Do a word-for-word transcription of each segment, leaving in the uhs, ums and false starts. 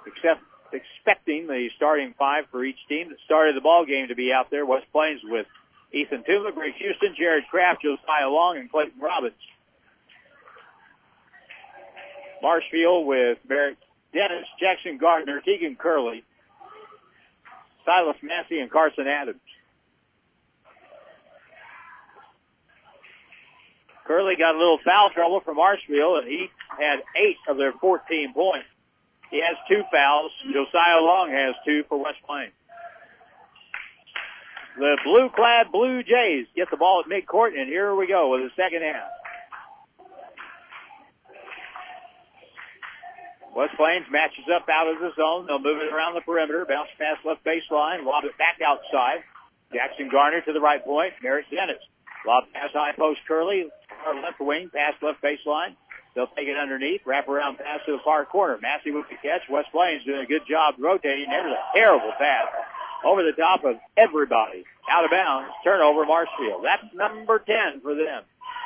except expecting the starting five for each team that started the ball game to be out there. West Plains with Ethan Tuma, Greg Houston, Jared Kraft, Josiah Long, and Clayton Robbins. Marshfield with Merrick Dennis, Jackson Gardner, Keegan Curley, Silas Massey, and Carson Adams. Curley got a little foul trouble from Marshfield, and he had eight of their fourteen points. He has two fouls. Josiah Long has two for West Plains. The blue-clad Blue Jays get the ball at midcourt, and here we go with the second half. West Plains matches up out of the zone. They'll move it around the perimeter, bounce past left baseline, lob it back outside. Jackson Garner to the right point. Merritt Dennis. Lob pass high post Curley, left wing, pass left baseline. They'll take it underneath, wrap around pass to the far corner. Massey with the catch. West Plains doing a good job rotating. There's a terrible pass over the top of everybody. Out of bounds. Turnover Marshfield. That's number ten for them.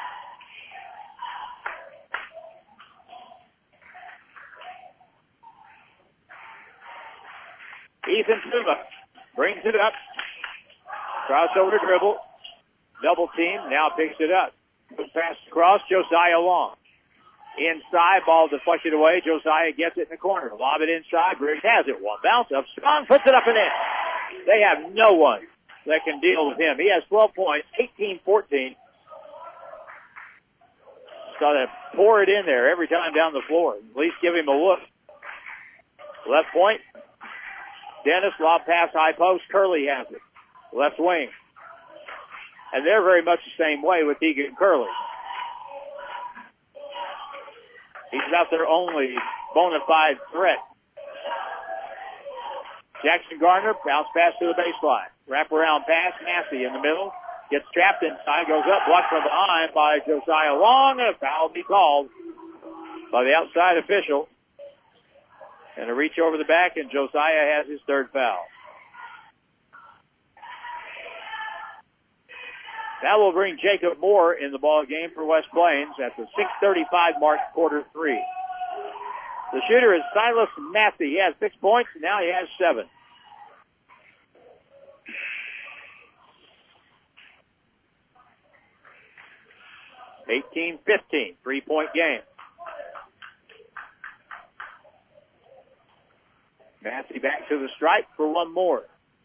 Ethan Tuma brings it up. Crossover dribble. Double team. Now picks it up. Pass across. Josiah Long. Inside. Ball deflected away. Josiah gets it in the corner. Lob it inside. Briggs has it. One bounce up. Strong puts it up and in. They have no one that can deal with him. He has twelve points. eighteen fourteen. Got to pour it in there every time down the floor. At least give him a look. Left point. Dennis, lob pass, high post. Curley has it. Left wing. And they're very much the same way with Keegan Curley. He's not their only bona fide threat. Jackson Gardner, bounce pass to the baseline. Wrap around pass, Massey in the middle. Gets trapped inside, goes up, blocked from behind by Josiah Long, and a foul will be called by the outside official. And a reach over the back, and Josiah has his third foul. That will bring Jacob Moore in the ball game for West Plains at the six thirty-five mark, quarter three. The shooter is Silas Massey. He has six points, and now he has seven. eighteen fifteen, three-point game. Massey back to the stripe for one more.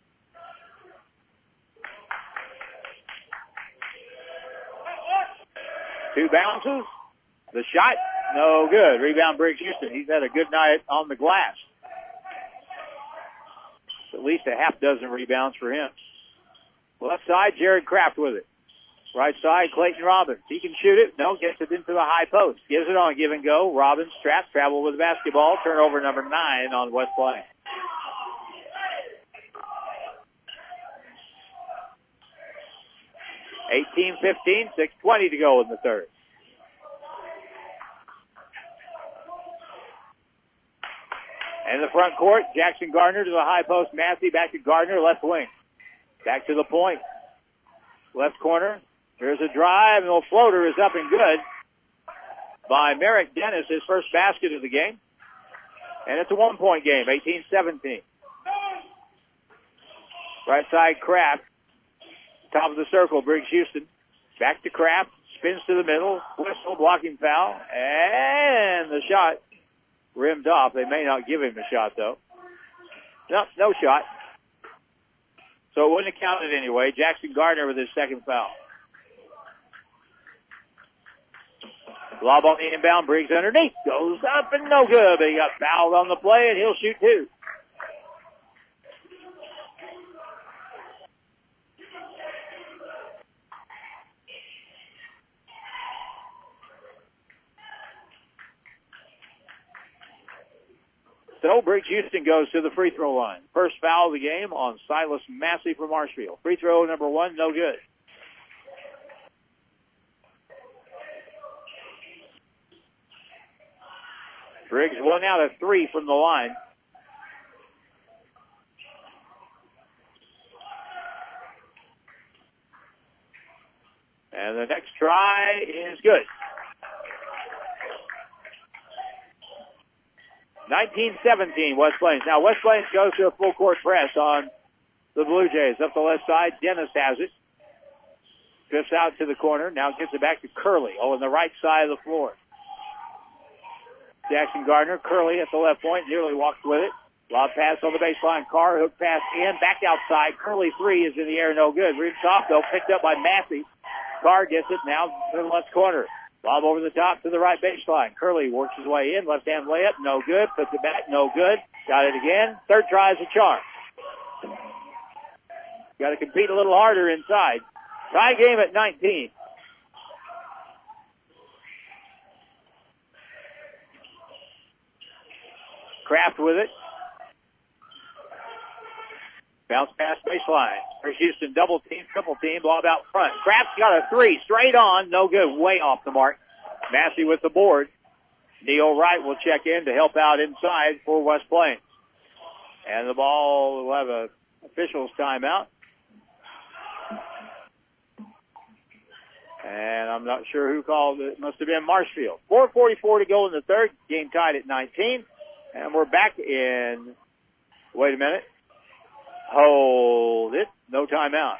Two bounces. The shot, no good. Rebound Briggs Houston. He's had a good night on the glass. At least a half dozen rebounds for him. Left side, Jared Kraft with it. Right side, Clayton Robbins. He can shoot it. No, gets it into the high post. Gives it on give and go. Robbins traps, travel with the basketball. Turnover number nine on West Plains. eighteen fifteen, six twenty to go in the third. And the front court, Jackson Gardner to the high post. Massey back to Gardner, left wing. Back to the point. Left corner. There's a drive, and the floater is up and good by Merrick Dennis, his first basket of the game. And it's a one-point game, eighteen seventeen. Right side, Kraft. Top of the circle, Briggs Houston. Back to Kraft. Spins to the middle. Whistle, blocking foul. And the shot rimmed off. They may not give him a shot, though. No, no shot. So it wouldn't have counted anyway. Jackson Gardner with his second foul. Lob on the inbound. Briggs underneath. Goes up and no good. But he got fouled on the play, and he'll shoot two. So Briggs Houston goes to the free throw line. First foul of the game on Silas Massey from Marshfield. Free throw number one, no good. Briggs one out of three from the line. And the next try is good. nineteen seventeen, West Plains. Now, West Plains goes to a full court press on the Blue Jays. Up the left side, Dennis has it. Drifts out to the corner. Now gets it back to Curley. Oh, on the right side of the floor. Jackson Gardner, Curley at the left point, nearly walks with it. Lob pass on the baseline. Carr, hook pass in, back outside. Curley three is in the air, no good. Rips off, though, picked up by Massey. Carr gets it now to the left corner. Lob over the top to the right baseline. Curley works his way in. Left-hand layup, no good. Puts it back, no good. Got it again. Third try is a charm. Got to compete a little harder inside. Tie game at nineteen. Kraft with it. Bounce pass baseline. There's Houston double team, triple team, lob out front. Kraft's got a three, straight on, no good, way off the mark. Massey with the board. Neil Wright will check in to help out inside for West Plains. And the ball will have a official's timeout. And I'm not sure who called it. It must have been Marshfield. four forty-four to go in the third. Game tied at nineteen. And we're back in, wait a minute. Hold it. No timeout.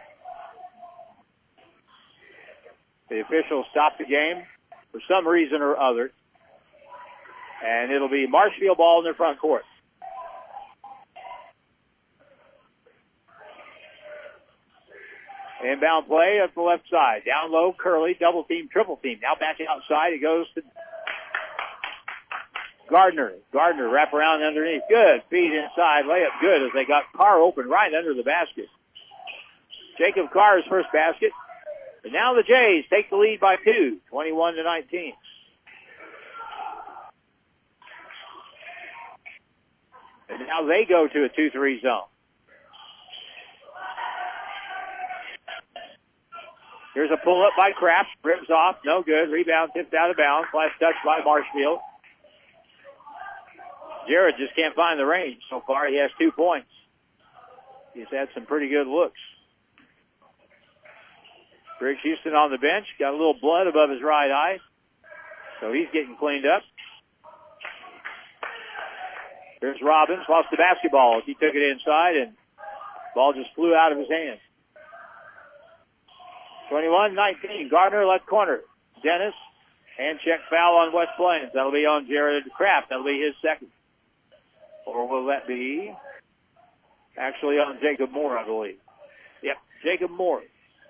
The officials stopped the game for some reason or other. And it'll be Marshfield ball in their front court. Inbound play at the left side. Down low, Curley, double team, triple team. Now back outside. It goes to Gardner. Gardner wrap around underneath. Good. Feed inside. Layup good as they got Carr open right under the basket. Jacob Carr's first basket. And now the Jays take the lead by two, twenty-one to nineteen. And now they go to a two three zone. Here's a pull-up by Kraft. Rips off. No good. Rebound tipped out of bounds. Last touch by Marshfield. Jared just can't find the range so far. He has two points. He's had some pretty good looks. Briggs Houston on the bench. Got a little blood above his right eye. So he's getting cleaned up. Here's Robbins. Lost the basketball. He took it inside and the ball just flew out of his hands. twenty-one nineteen. Gardner left corner. Dennis. Hand check foul on West Plains. That'll be on Jared Kraft. That'll be his second. Or will that be actually on Jacob Moore, I believe. Yep, Jacob Moore.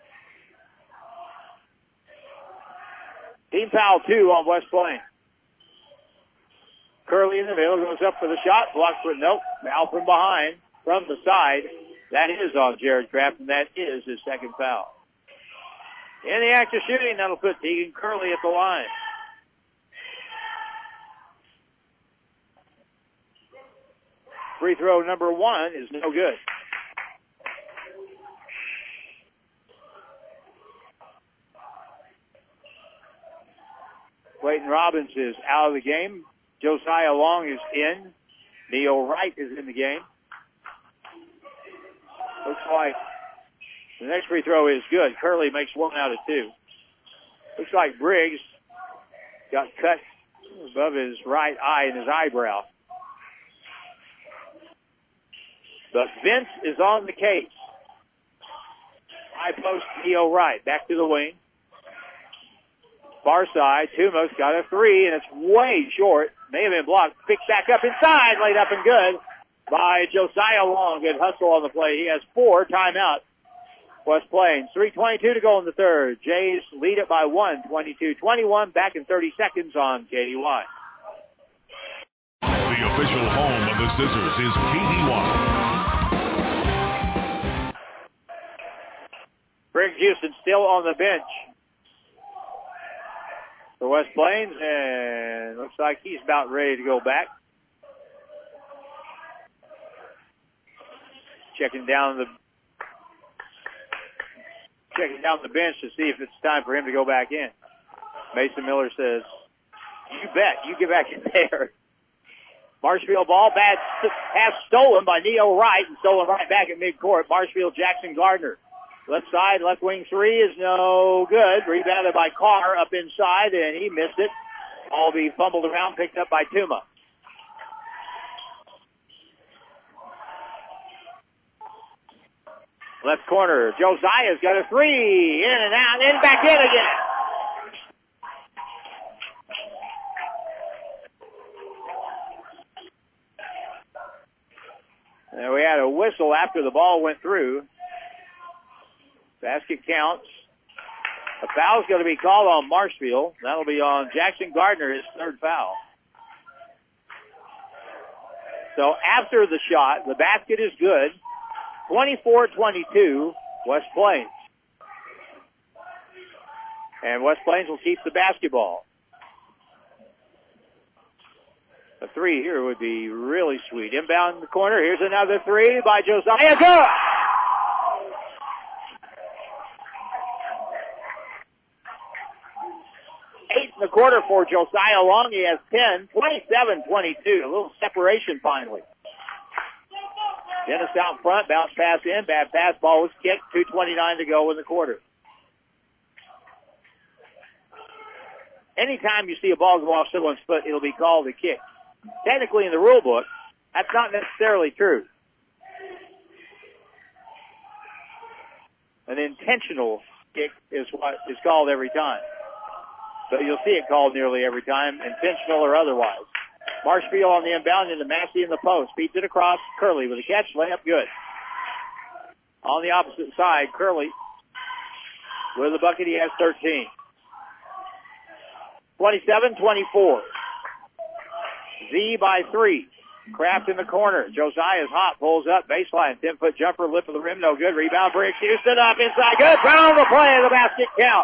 Team foul two on West Plains. Curley in the middle goes up for the shot. Blocked for nope. Foul from behind, from the side. That is on Jared Kraft, and that is his second foul. In the act of shooting, that'll put Tegan Curley at the line. Free throw number one is no good. Clayton Robbins is out of the game. Josiah Long is in. Neil Wright is in the game. Looks like the next free throw is good. Curley makes one out of two. Looks like Briggs got cut above his right eye and his eyebrow. But Vince is on the case. High post, Neil Wright. Back to the wing. Far side, Tumas got a three, and it's way short. May have been blocked. Picked back up inside, laid up and good by Josiah Long. Good hustle on the play. He has four. Timeout. West Plains. three twenty-two to go in the third. Jays lead it by one, twenty-two twenty-one. Back in thirty seconds on K D Y. The official home of the Scissors is K D Y. Briggs Houston still on the bench for West Plains, and looks like he's about ready to go back. Checking down the checking down the bench to see if it's time for him to go back in. Mason Miller says, "You bet, you get back in there." Marshfield ball, bad pass stolen by Neo Wright and stolen right back at midcourt. Marshfield, Jackson Gardner. Left side, left wing three is no good. Rebounded by Carr up inside, and he missed it. All be fumbled around, picked up by Tuma. Left corner, Josiah's got a three, in and out, and back in again. And we had a whistle after the ball went through. Basket counts. A foul's going to be called on Marshfield. That'll be on Jackson Gardner, his third foul. So after the shot, the basket is good. twenty-four twenty-two, West Plains. And West Plains will keep the basketball. A three here would be really sweet. Inbound in the corner. Here's another three by Josiah. Good! Eight in the quarter for Josiah Long. He has ten. twenty-seven twenty-two. A little separation finally. Dennis out front. Bounce pass in. Bad pass. Ball was kicked. two twenty-nine to go in the quarter. Anytime you see a ball go off someone's foot, it'll be called a kick. Technically in the rule book, that's not necessarily true. An intentional kick is what is called every time. But you'll see it called nearly every time, intentional or otherwise. Marshfield on the inbound into Massey in the post. Feeds it across. Curley with a catch. Layup good. On the opposite side, Curley with the bucket. He has thirteen. twenty-seven twenty-four. Z by three. Kraft in the corner. Josiah's hot. Pulls up. Baseline. ten-foot jumper. Lip of the rim. No good. Rebound. Briggs. Houston up inside. Good. Round the play. The basket count.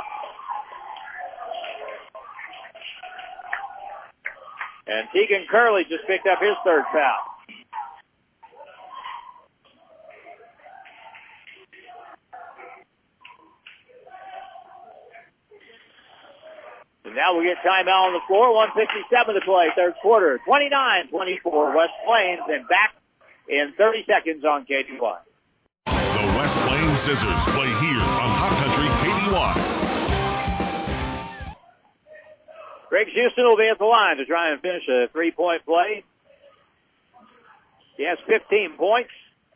And Tegan Curley just picked up his third foul. And now we get timeout on the floor. one fifty-seven to play, third quarter. twenty-nine twenty-four West Plains, and back in thirty seconds on K D Y. The West Plains Scissors play here on Hot Country K D Y. Greg Houston will be at the line to try and finish a three-point play. He has fifteen points.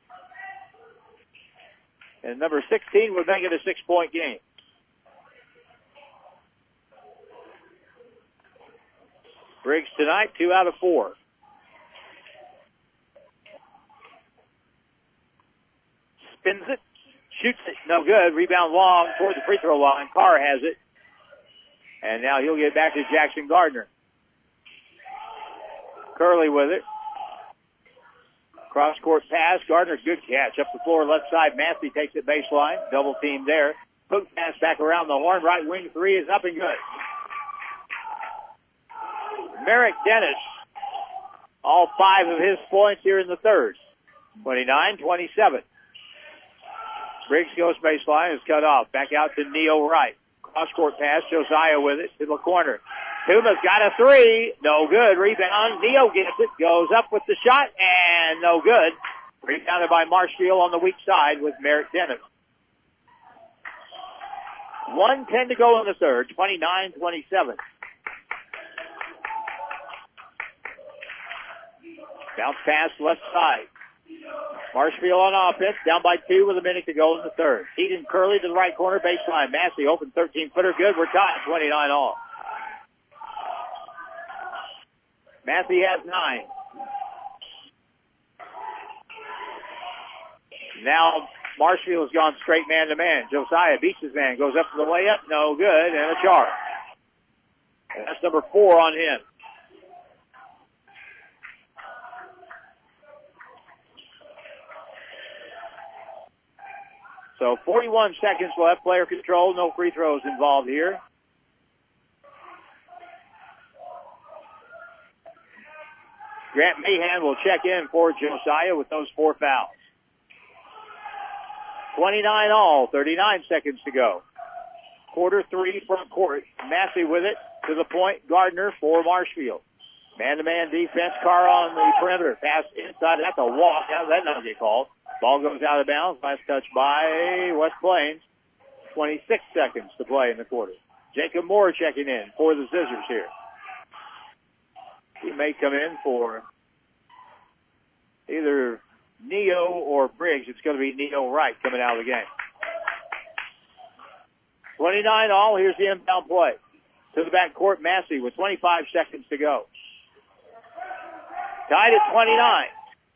And number sixteen would make it a six-point game. Briggs tonight, two out of four. Spins it, shoots it, no good. Rebound long toward the free throw line. Carr has it. And now he'll get back to Jackson Gardner. Curley with it. Cross-court pass. Gardner, good catch. Up the floor, left side. Massey takes it baseline. Double team there. Hook pass back around the horn. Right wing three is up and good. Merrick Dennis, all five of his points here in the third. twenty-nine twenty-seven. Briggs goes baseline. Is cut off. Back out to Neo Wright. Cross-court pass, Josiah with it to the corner. Tuma's got a three, no good. Rebound, Neo gets it, goes up with the shot, and no good. Rebounded by Marshfield on the weak side with Merrick Dennis. one ten to go in the third, twenty-nine twenty-seven. Bounce pass left side. Marshfield on offense, down by two with a minute to go in the third. Keaton Curley to the right corner, baseline. Massey open thirteen-footer, good. We're tied, twenty-nine all. Massey has nine. Now Marshfield has gone straight man-to-man. Josiah beats his man, goes up for the layup, no good, and a charge. And that's number four on him. So forty-one seconds left, player control, no free throws involved here. Grant Mahan will check in for Josiah with those four fouls. twenty-nine all, thirty-nine seconds to go. Quarter three, front court. Massey with it to the point. Gardner for Marshfield. Man-to-man defense. Carr on the perimeter. Pass inside. That's a walk. How does that not get called? Ball goes out of bounds. Last touch by West Plains. twenty-six seconds to play in the quarter. Jacob Moore checking in for the Scissors here. He may come in for either Neo or Briggs, it's going to be Neo Wright coming out of the game. twenty-nine all. Here's the inbound play. To the backcourt, Massey with twenty-five seconds to go. Tied at twenty-nine.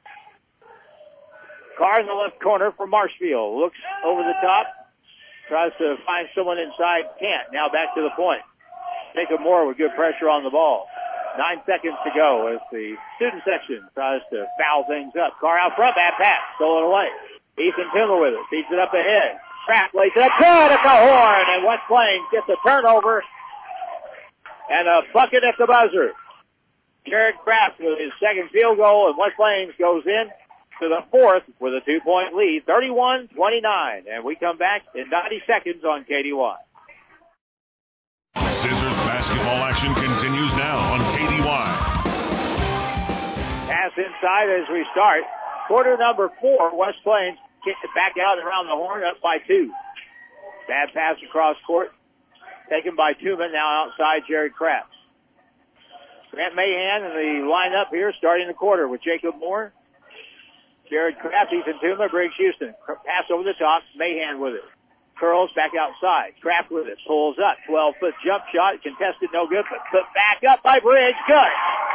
Carr in the left corner for Marshfield. Looks over the top. Tries to find someone inside. Can't. Now back to the point. Jacob Moore with good pressure on the ball. Nine seconds to go as the student section tries to foul things up. Carr out front. Bad pass. Stolen away. Ethan Timmer with it. Feeds it up ahead. Kraft lays it up. Good at the horn. And West Plains gets a turnover and a bucket at the buzzer. Jared Kraft with his second field goal, and West Plains goes in to the fourth with a two-point lead, thirty-one twenty-nine. And we come back in ninety seconds on K D Y. Scissors basketball action continues now on K D Y. Pass inside as we start. Quarter number four, West Plains kicks it back out around the horn, up by two. Bad pass across court, taken by Tuma, now outside Jared Kraft. Grant Mahan in the lineup here, starting the quarter with Jacob Moore, Jared Kraft, Ethan Tuma, Briggs Houston. Pass over the top, Mahan with it. Curls back outside. Kraft with it. Pulls up. twelve-foot jump shot. Contested, no good, but put back up by Briggs. Good.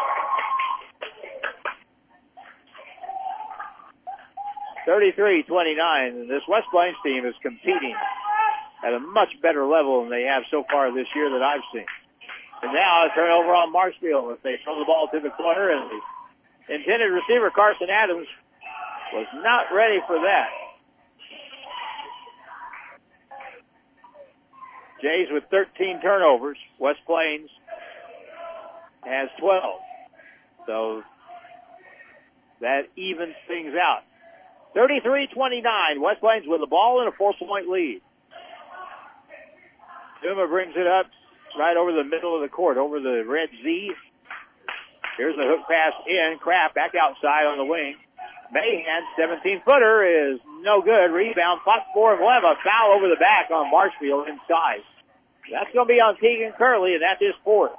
thirty-three twenty-nine. This West Plains team is competing at a much better level than they have so far this year that I've seen. And now a turnover on Marshfield as they throw the ball to the corner, and the intended receiver, Carson Adams, was not ready for that. Jays with thirteen turnovers. West Plains has twelve. So that evens things out. thirty-three twenty-nine. West Plains with the ball and a four-point lead. Tuma brings it up right over the middle of the court, over the red Z. Here's the hook pass in. Kraft back outside on the wing. Mahan, seventeen-footer is no good. Rebound, Fox four and we'll have a foul over the back on Marshfield inside. That's going to be on Keegan Curley, and that's his fourth.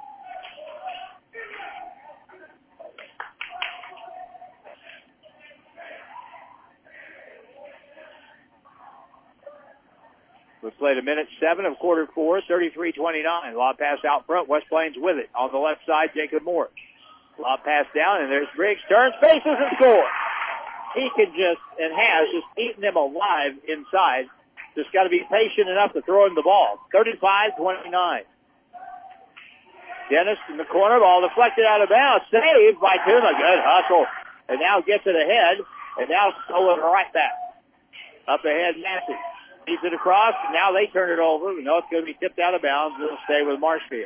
We've played a minute seven of quarter four, thirty-three twenty-nine. Lob pass out front. West Plains with it. On the left side, Jacob Moore. Lob pass down, and there's Briggs. Turns, faces, and scores. He can just, and has, just eaten them alive inside. Just got to be patient enough to throw him the ball. thirty-five twenty-nine. Dennis in the corner, ball deflected out of bounds. Saved by Tuma. Good hustle. And now gets it ahead, and now stolen right back. Up ahead, Massey. Feeds it across, and now they turn it over. We know it's going to be tipped out of bounds. It'll stay with Marshfield.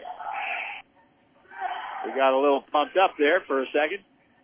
We got a little pumped up there for a second.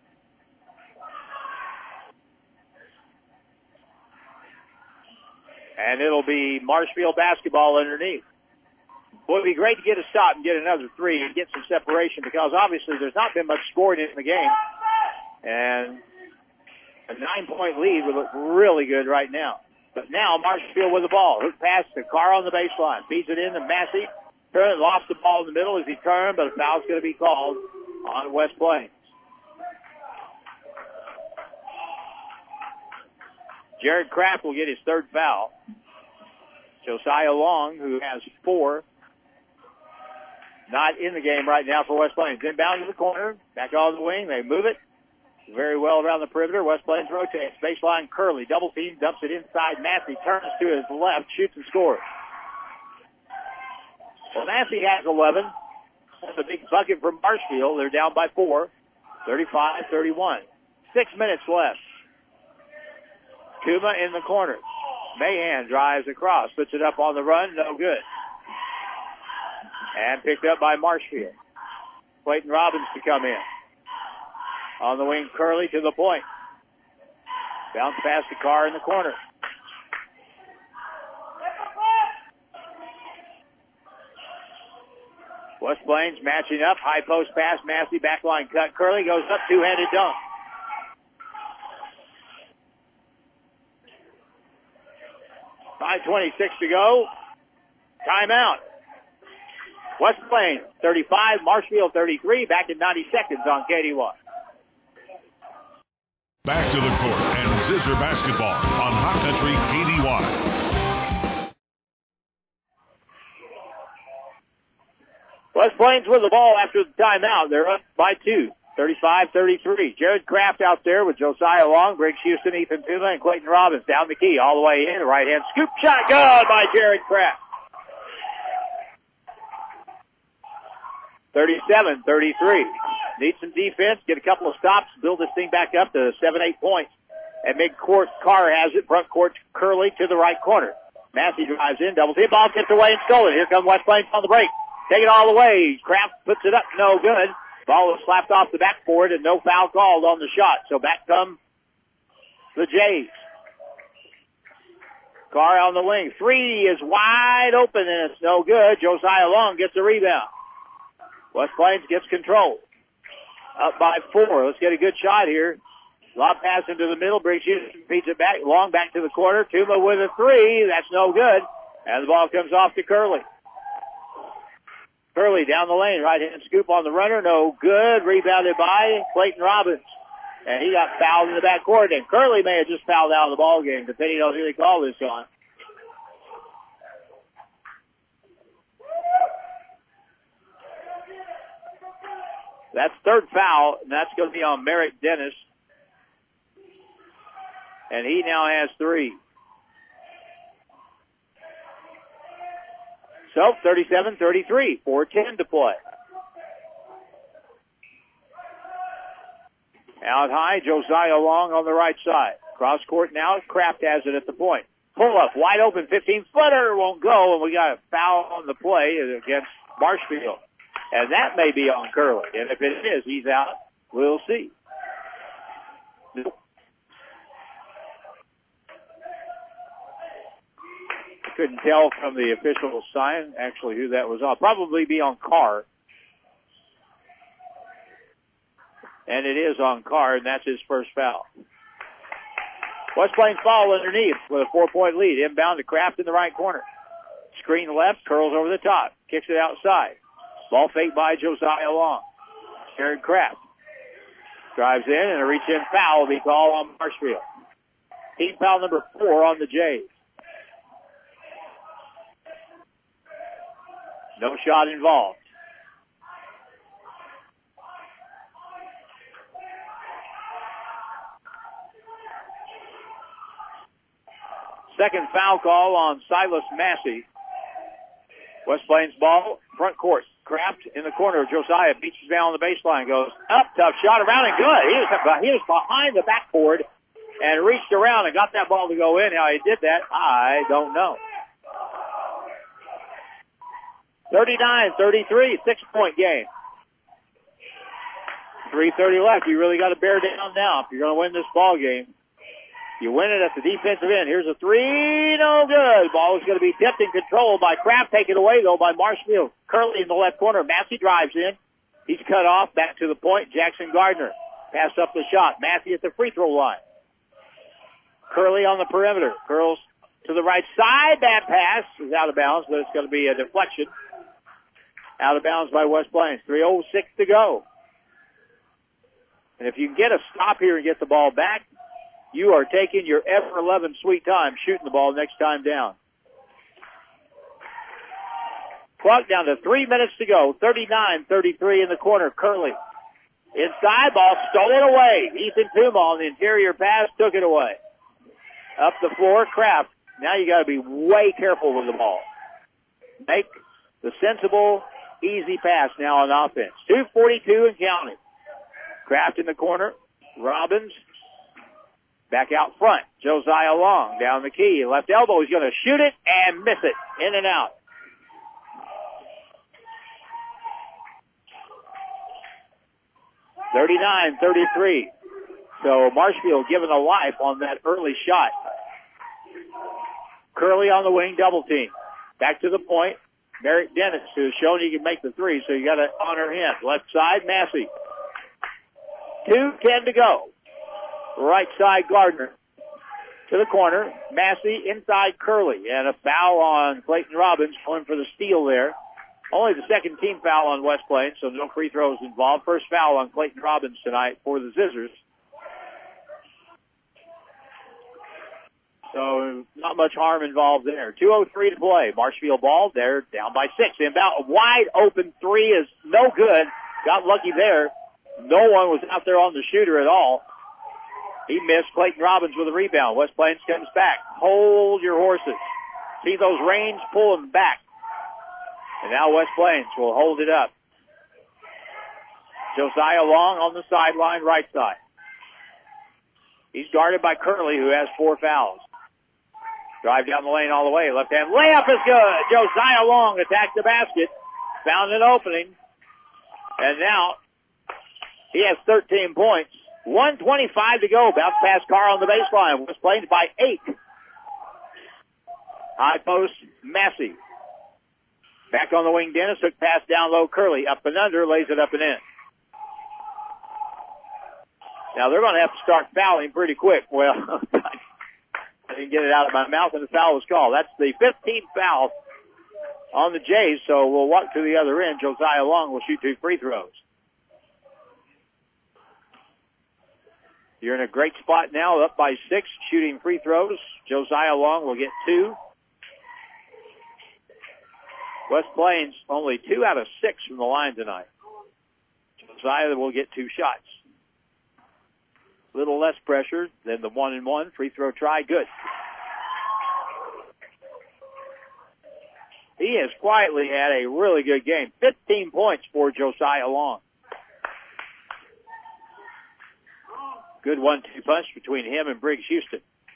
And it'll be Marshfield basketball underneath. Boy, it'd be great to get a stop and get another three and get some separation, because obviously there's not been much scored in the game. And a nine-point lead would look really good right now. But now Marshfield with the ball. Hook pass to Carr on the baseline. Feeds it in to Massey. Turn, lost the ball in the middle as he turned, but a foul's going to be called on West Plains. Jared Kraft will get his third foul. Josiah Long, who has four, not in the game right now for West Plains. Inbound to the corner, back on the wing. They move it very well around the perimeter. West Plains rotates. Baseline Curley, double team, dumps it inside. Massey turns to his left, shoots and scores. Well, Massey has eleven. That's a big bucket from Marshfield. They're down by four, thirty-five thirty-one. Six minutes left. Tuma in the corner. Mahan drives across, puts it up on the run, no good. And picked up by Marshfield. Clayton Robbins to come in. On the wing, Curley to the point. Bounce past the Carr in the corner. West Plains matching up. High post pass. Massey backline cut. Curley goes up. Two-handed dunk. five twenty-six to go. Timeout. West Plains thirty-five. Marshfield thirty-three. Back in ninety seconds on K D Y. Back to the court and Scissor basketball on Hot Country K D Y. West Plains with the ball after the timeout. They're up by two, thirty-five thirty-three. Jared Kraft out there with Josiah Long, Briggs Houston, Ethan Tuma, and Clayton Robbins down the key all the way in. Right-hand scoop shot, good by Jared Kraft. thirty-seven thirty-three. Need some defense, get a couple of stops, build this thing back up to seven, eight points. And mid-court, Carr has it. Front court, Curley to the right corner. Massey drives in, double team, ball tipped away and stolen. Here comes West Plains on the break. Take it all the way. Kraft puts it up, no good. Ball was slapped off the backboard and no foul called on the shot. So back come the Jays. Carr on the wing. Three is wide open and it's no good. Josiah Long gets a rebound. West Plains gets control. Up by four. Let's get a good shot here. Lob pass into the middle. Briggs Houston feeds it back. Long back to the corner. Tuma with a three. That's no good. And the ball comes off to Curley. Curley down the lane. Right-hand scoop on the runner. No good. Rebounded by Clayton Robbins. And he got fouled in the backcourt. And Curley may have just fouled out of the ball game, depending on who they call this on. That's third foul, and that's going to be on Merrick Dennis. And he now has three. So, thirty-seven thirty-three, four ten to play. Out high, Josiah Long on the right side. Cross court now, Kraft has it at the point. Pull up, wide open, fifteen-footer, won't go, and we got a foul on the play against Marshfield. And that may be on Curley. And if it is, he's out. We'll see. Couldn't tell from the official sign actually who that was on. Probably be on Carr. And it is on Carr, and that's his first foul. West Plains foul underneath with a four-point lead. Inbound to Kraft in the right corner. Screen left, curls over the top. Kicks it outside. Ball faked by Josiah Long. Jared Kraft drives in, and a reach-in foul will be called on Marshfield. Team foul number four on the Jays. No shot involved. Second foul call on Silas Massey. West Plains ball, front court. Kraft in the corner. Josiah beats down on the baseline. Goes up, tough shot around and good. He was, he was behind the backboard and reached around and got that ball to go in. How he did that, I don't know. thirty-nine thirty-three, six-point game. three thirty left. You really got to bear down now if you're going to win this ball game. You win it at the defensive end. Here's a three, no good. Ball is going to be tipped and controlled by Kraft. Taken away, though, by Marshfield. Curley in the left corner. Massey drives in. He's cut off. Back to the point. Jackson Gardner. Pass up the shot. Massey at the free throw line. Curley on the perimeter. Curls to the right side. That pass is out of bounds, but it's going to be a deflection. Out of bounds by West Plains. three oh six to go. And if you can get a stop here and get the ball back, you are taking your ever eleven sweet time shooting the ball next time down. Clock down to three minutes to go. thirty-nine thirty-three in the corner. Curley. Inside, ball stolen away. Ethan Tuma on the interior pass took it away. Up the floor, Kraft. Now you got to be way careful with the ball. Make the sensible, easy pass now on offense. two forty-two and counting. Kraft in the corner. Robbins. Back out front. Josiah Long down the key. Left elbow. He's going to shoot it and miss it. In and out. thirty-nine thirty-three. So Marshfield giving a life on that early shot. Curley on the wing, double team. Back to the point. Merrick Dennis, who's shown he can make the three, so you got to honor him. Left side, Massey. two ten to go. Right side, Gardner. To the corner, Massey inside Curley. And a foul on Clayton Robbins, going for the steal there. Only the second team foul on West Plains, so no free throws involved. First foul on Clayton Robbins tonight for the Scissors. not much harm involved there. two oh three to play. Marshfield ball. They're down by six. Inbound, a wide open three is no good. Got lucky there. No one was out there on the shooter at all. He missed. Clayton Robbins with a rebound. West Plains comes back. Hold your horses. See those reins? Pull them back. And now West Plains will hold it up. Josiah Long on the sideline, right side. He's guarded by Curley, who has four fouls. Drive down the lane all the way. Left hand layup is good. Josiah Long attacked the basket. Found an opening. And now he has thirteen points. one twenty-five to go. Bounce pass Carr on the baseline. West Plains by eight. High post, Massey. Back on the wing, Dennis. Took pass down low, Curley. Up and under, lays it up and in. Now they're going to have to start fouling pretty quick. Well, I didn't get it out of my mouth and the foul was called. That's the fifteenth foul on the Jays, so we'll walk to the other end. Josiah Long will shoot two free throws. You're in a great spot now, up by six, shooting free throws. Josiah Long will get two. West Plains only two out of six from the line tonight. Josiah will get two shots. Little less pressure than the one and one. Free throw try, good. He has quietly had a really good game. fifteen points for Josiah Long. Good one two punch between him and Briggs Houston.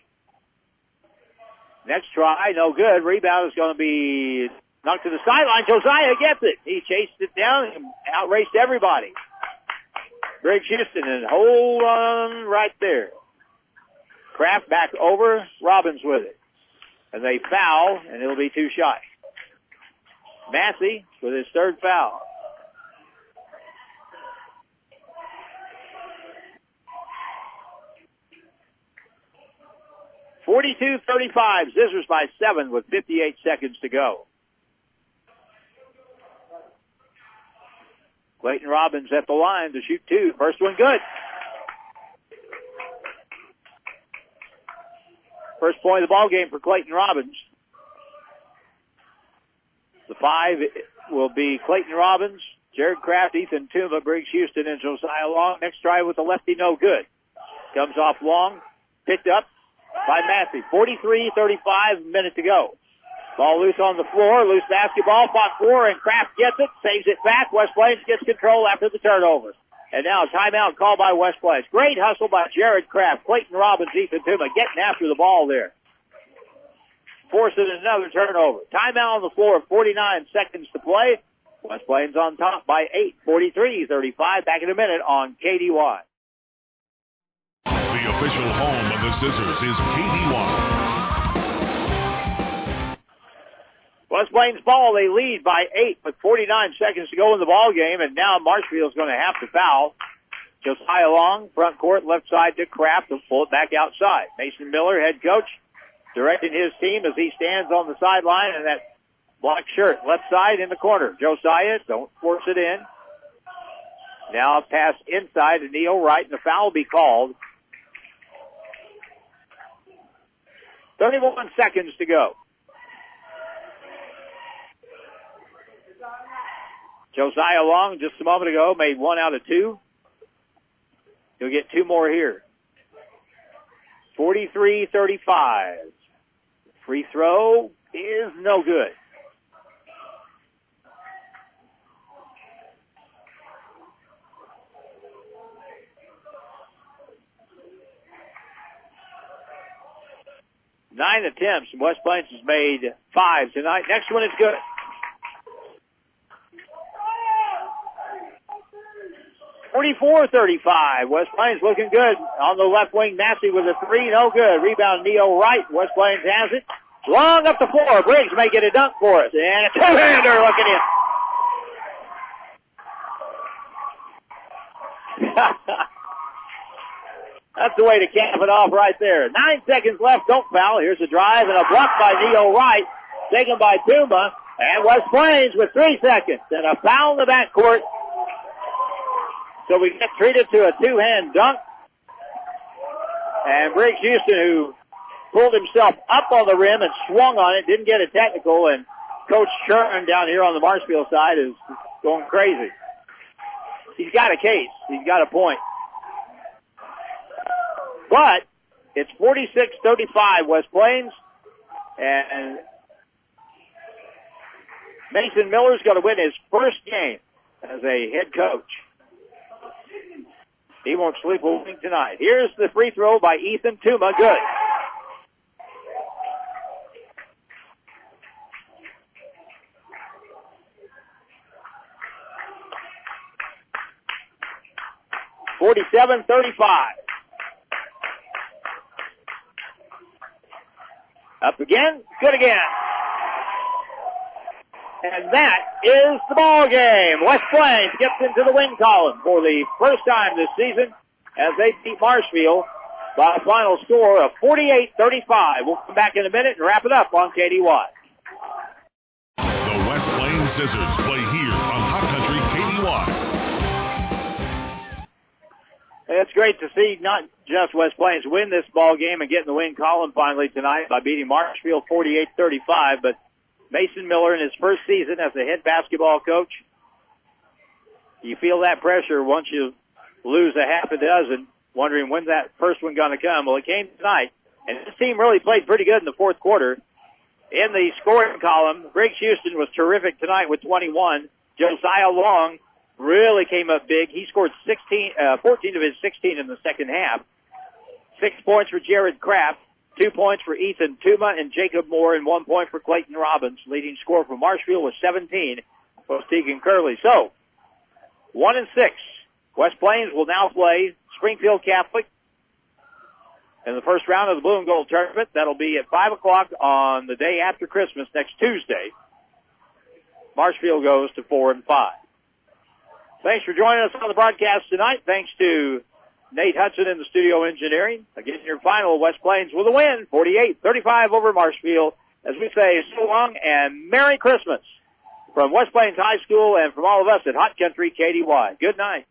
Next try, no good. Rebound is going to be knocked to the sideline. Josiah gets it. He chased it down and outraced everybody. Briggs Houston, and hold on right there. Kraft back over, Robbins with it. And they foul, and it'll be two shots. Massey with his third foul. forty-two thirty-five, Scissors by seven with fifty-eight seconds to go. Clayton Robbins at the line to shoot two. First one good. First point of the ball game for Clayton Robbins. The five will be Clayton Robbins, Jared Kraft, Ethan Tuma, Briggs Houston, and Josiah Long. Next try with the lefty, no good. Comes off Long, picked up by Massey. forty-three thirty-five, minute to go. Ball loose on the floor, loose basketball, fought for, and Kraft gets it, saves it back. West Plains gets control after the turnover. And now a timeout called by West Plains. Great hustle by Jared Kraft. Clayton Robbins, Ethan Tuma getting after the ball there. Forcing another turnover. Timeout on the floor, forty-nine seconds to play. West Plains on top by eight, forty-three thirty-five. Back in a minute on K D Y. The official home of the Scissors is K D Y. West Plains ball, they lead by eight with forty-nine seconds to go in the ball game, and now Marshfield's going to have to foul. Josiah Long, front court, left side to Kraft, to pull it back outside. Mason Miller, head coach, directing his team as he stands on the sideline in that black shirt, left side in the corner. Josiah, don't force it in. Now a pass inside to Neil Wright, and the foul will be called. thirty-one seconds to go. Josiah Long, just a moment ago, made one out of two. He'll get two more here. forty-three thirty-five. Free throw is no good. Nine attempts, and West Plains has made five tonight. Next one is good. forty-four thirty-five. West Plains looking good. On the left wing, Massey with a three. No good. Rebound, Neo Wright. West Plains has it. Long up the floor. Briggs may get a dunk for us. And a two-hander looking in. That's the way to cap it off right there. Nine seconds left. Don't foul. Here's a drive and a block by Neo Wright. Taken by Tuma. And West Plains with three seconds. And a foul in the backcourt. So we get treated to a two-hand dunk. And Briggs Houston, who pulled himself up on the rim and swung on it, didn't get a technical, and Coach Sherman down here on the Marshfield side is going crazy. He's got a case. He's got a point. But it's forty-six thirty-five West Plains, and Mason Miller's going to win his first game as a head coach. He won't sleep a wink tonight. Here's the free throw by Ethan Tuma. Good. forty-seven thirty-five. Up again. Good again. And that is the ball game. West Plains gets into the win column for the first time this season as they beat Marshfield by a final score of forty-eight thirty-five. We'll come back in a minute and wrap it up on K D Y. The West Plains Scissors play here on Hot Country K D Y. It's great to see not just West Plains win this ball game and get in the win column finally tonight by beating Marshfield forty-eight thirty-five, but Mason Miller in his first season as the head basketball coach, you feel that pressure once you lose a half a dozen, wondering when's that first one going to come. Well, it came tonight, and this team really played pretty good in the fourth quarter. In the scoring column, Briggs Houston was terrific tonight with twenty-one. Josiah Long really came up big. He scored sixteen, uh, fourteen of his sixteen in the second half. Six points for Jared Kraft. Two points for Ethan Tuma and Jacob Moore, and one point for Clayton Robbins. Leading scorer for Marshfield was seventeen for Tegan Curley. So, one and six. West Plains will now play Springfield Catholic in the first round of the Blue and Gold Tournament. That'll be at five o'clock on the day after Christmas, next Tuesday. Marshfield goes to four and five. Thanks for joining us on the broadcast tonight. Thanks to Nate Hudson in the studio engineering. Again, your final, West Plains with a win, forty-eight thirty-five over Marshfield. As we say, so long and Merry Christmas from West Plains High School and from all of us at Hot Country K D Y. Good night.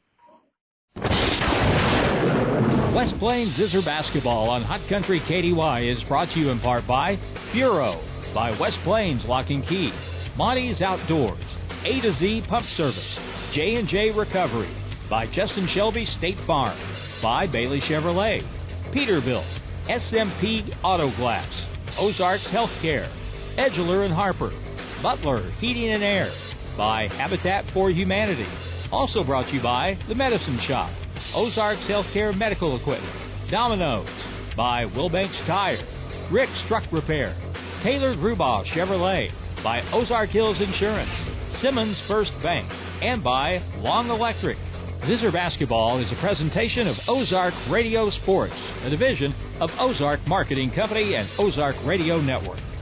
West Plains Scissor Basketball on Hot Country K D Y is brought to you in part by Bureau, by West Plains Lock and Key, Monty's Outdoors, A to Z Pump Service, J and J Recovery, by Justin Shelby State Farm, by Bailey Chevrolet, Peterbilt, S M P Auto Glass, Ozarks Healthcare, Edgeler and Harper, Butler Heating and Air, by Habitat for Humanity. Also brought to you by The Medicine Shop, Ozarks Healthcare Medical Equipment, Domino's, by Wilbanks Tire, Rick's Truck Repair, Taylor Grubaugh Chevrolet, by Ozark Hills Insurance, Simmons First Bank, and by Long Electric. Scissor Basketball is a presentation of Ozark Radio Sports, a division of Ozark Marketing Company and Ozark Radio Network.